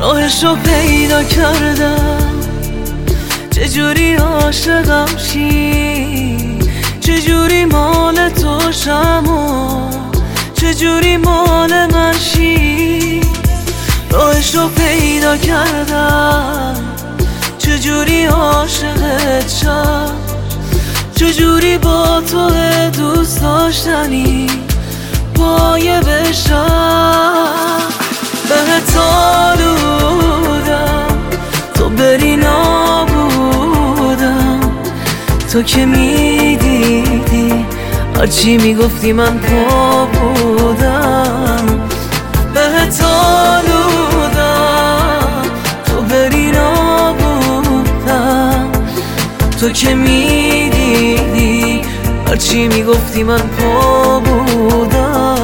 راهشو پیدا کردم، چجوری عاشقم شی، چجوری مال تو شم و چجوری مال من شی. راهشو پیدا کردم، چجوری عاشقت شم، چجوری با تو دوست داشتنی پایه بشم. بهت آلودم تو بری نابودم، تو که میدیدی هرچی میگفتی من پا بودم. بهت آلودم تو بری نابودم، تو که میدیدی هرچی میگفتی من پا بودم.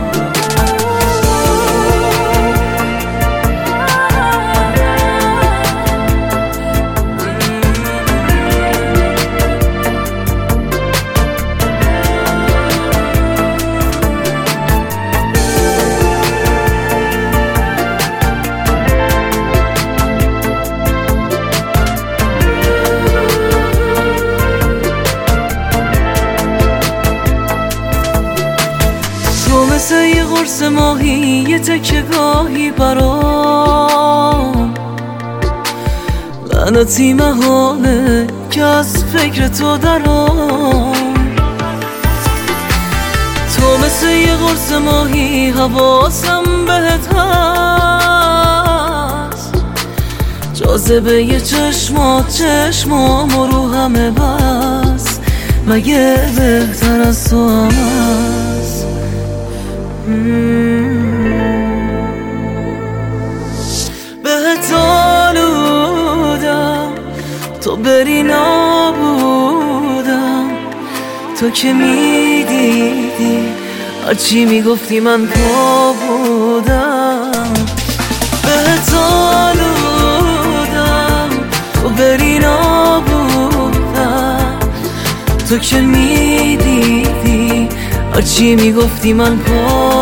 مثل یه قرص ماهی، یه تکه گاهی برام لعنتی محاله که از فکر تو درام. تو مثل یه قرص ماهی، حواسم بهت هست، جاذبه یه چشمام و رو همه بس، مگه بهتر از تو هم هست؟ بهت آلودم تو بری نابودم، تو که میدیدی هرچی میگفتی من پا بودم. بهت آلودم تو بری نابودم، تو که میدیدی هرچی میگفتی من پا